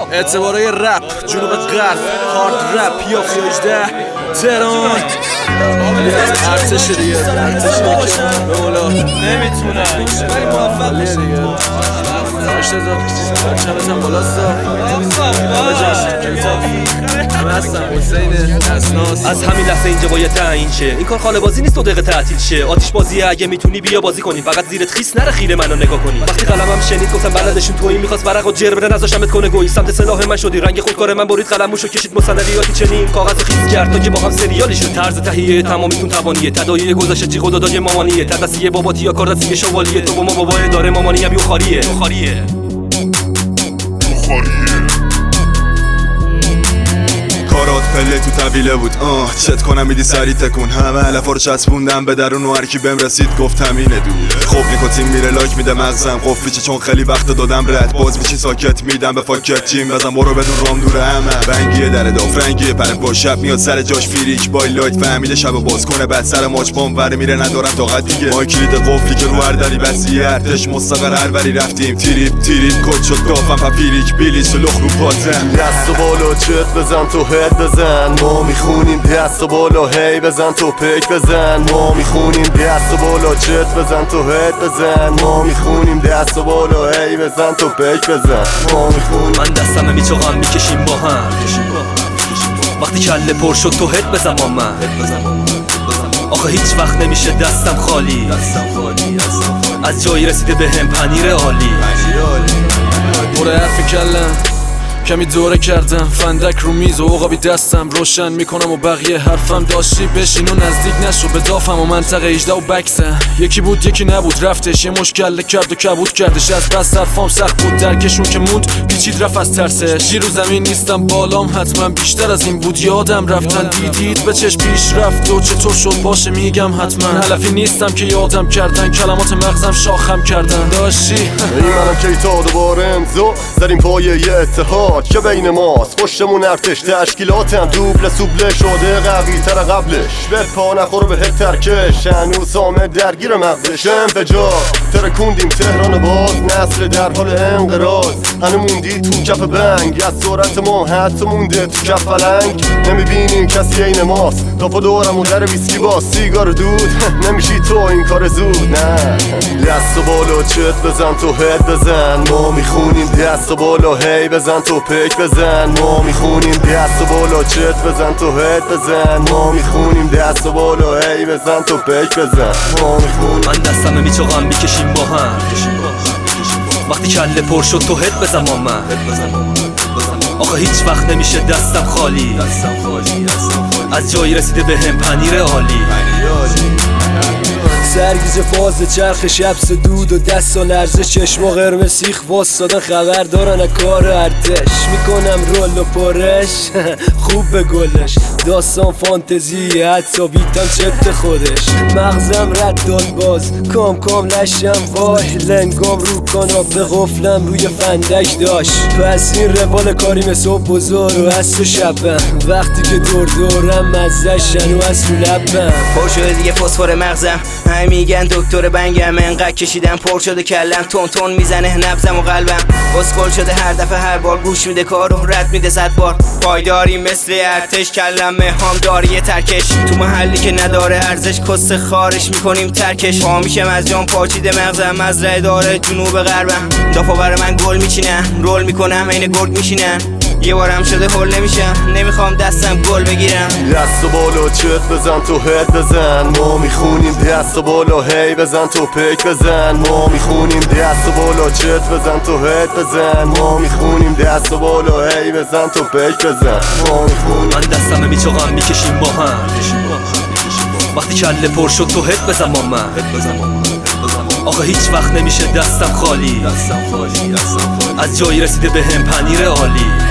اعتباره رپ جنوب غرب هارد رپ یا 18 تهران ارتش دیگه ارتش که به مولا نمیتونن ولی موفق بشه دیگه اشتر چند هم بالاست از همین لحظه اینجا باید تعیین شه. این کار خاله بازی نیست 2 دقیقه تعطیل شه. آتیش بازیه اگه میتونی بیا بازی کنی. فقط زیرت خیس نره خیره منو نگاه کنی. وقتی قلمم شنید گفتم بلدشون تویی میخواست ورق و جر بره نذاشتمت کنه گویی. سمت سلاح من شدی رنگ خودکار من برید قلموشو کشید مصندیاتی چنین کاغذ خیس کرد تا که با هم سریالی شد. طرز تهیه تمامیتون توانیه تداعی گذشته چی خدا دای مامانیه تدسیه باباتی یا کار دستی شوالیه تو با ما بابای داره مامانی هم یوخاریه کارات پله تو طویله بود چت کنم میدی سری تکون همه علفا رو چسبوندم به درون و هرکی بهم رسید گفتم اینه دو خب نیکوتین میره لاک میده مغزم قفلیچه چون خیلی وقت دادم رد باز میچی ساکت میدم به فاکت چیم بزن برو بدون رام دوره همه رنگیه در داف رنگیه پر با شب میاد سر جاش فیریک بای لایت فهمیده شب باز کنه بعد سر ماچ بام وره میره ندارم طاقت دیگه ما کلید قفلی که رو هر دری بسیه ارتش مستقر هر بری رفتیم تریپ کد شد دافم پاپیریک بیلی سلخ رو پاتم دست و بالا چت بزن تو بزن ما میخونیم دست و بالا هی بزن تو پک بزن ما میخونیم دست و بالا چت بزن تو هد بزن ما میخونیم دست و بالا هی بزن تو پک بزن ما میخونیم من دستمه میچوغم میکشیم با هم وقتی کله پر شد تو هد بزن با من آخه هیچ وقت نمیشه دستم خالی از جایی رسیده به هم پنیر عالی بره حرف کلم کمی دوره کردم فندک رو میز و عقابی دستم روشن میکنم و بقیه حرفم داشتی بشین و نزدیک نشو به دافم و منطقه 18 و بکسم یکی بود یکی نبود رفتش یه مشکل کرد و کبود کردش از بس حرفام سخت بود درکشون که موند پیچید رفت از ترسش رو زمین نیستم بالام حتما بیشتر از این بود یادم رفتن دیدید به چشم پیش رفت و چطور شد باشه میگم حتما علفی نیستم که یادم کردن کلمات مغزم شاخم کردن داشتی منم که تا دوباره امضا زدیم پایه یه اتحاد که بین ماست پشتمون ارتش تشکیلاتم دوبله سوبله شده قوی تر قبلش به پا نخور به ترکش هنوز سامه درگیر مغزش انفجار ترکوندیم تهران باز نسل در حال انقراض هنو موندی تو کف بنگ از سرعت ما حتی مونده تو کف فلنگ نمیبینیم کسی این ماست تا پا دورم و در ویسکی باز سیگار دود نمیشی تو این کار زود نه دست و بالا چت بزن تو هد بزن ما میخونیم دست و بالا هی بزن تو پک بزن ما میخونیم دست و بالا چت بزن تو هد بزن ما میخونیم دست و بالا هی بزن تو پک بزن ما میخونیم من دستمه میچوغم میکشیم با هم وقتی کله پر شد تو هد بزن با من آخه هیچ وقت نمیشه دستم خالی از جایی رسیده به هم پنیر عالی سرگیز فاز چرخ شب دود و دست و لرزه چشم و قرمز سیخ واسدادن خبر دارن کار ارتش میکنم رول و پرش خوب به گلش داستان فانتزی حتی بیتم چت خودش مغزم رد داد باز کام لشم وای لنگام رو کاناپه قفلم روی فندک داشت پس این روال کاریم صبح و زور و از تو شبم وقتی که دورم مزدشن و از رو لبم پر شده دیگه فسفر مغزم میگن دکتر بنگم انقدر کشیدم پر شده کلم تون میزنه نبزم و قلبم اسکل شده هر دفعه هر بار گوش میده کارو رد میده 100 بار پایداری مثل ارتش کلم مهام داری ترکش تو محلی که نداره ارزش کس خارش میکنیم ترکش پا میشم از جام پاچیده مغزم مزرعه داره جنوب غربم دافا برای من گل میچینن رول میکنم عین گرگ میشینن یه بارم شده هول نمیشم نمیخوام دستم گل بگیرم دست و بالا چت بزن تو هد بزن ما میخونیم دست و بالا هی بزن تو پک بزن ما میخونیم دست و بالا چت بزن تو هد بزن ما میخونیم دست و بالا هی بزن تو پک بزن ما میخونیم من دستمه میچوغم میکشیم با هم وقتی کله پر شد تو هد بزن با من آخه هیچ وقت نمیشه دستم خالی از جایی رسیده به هم پنیر عالی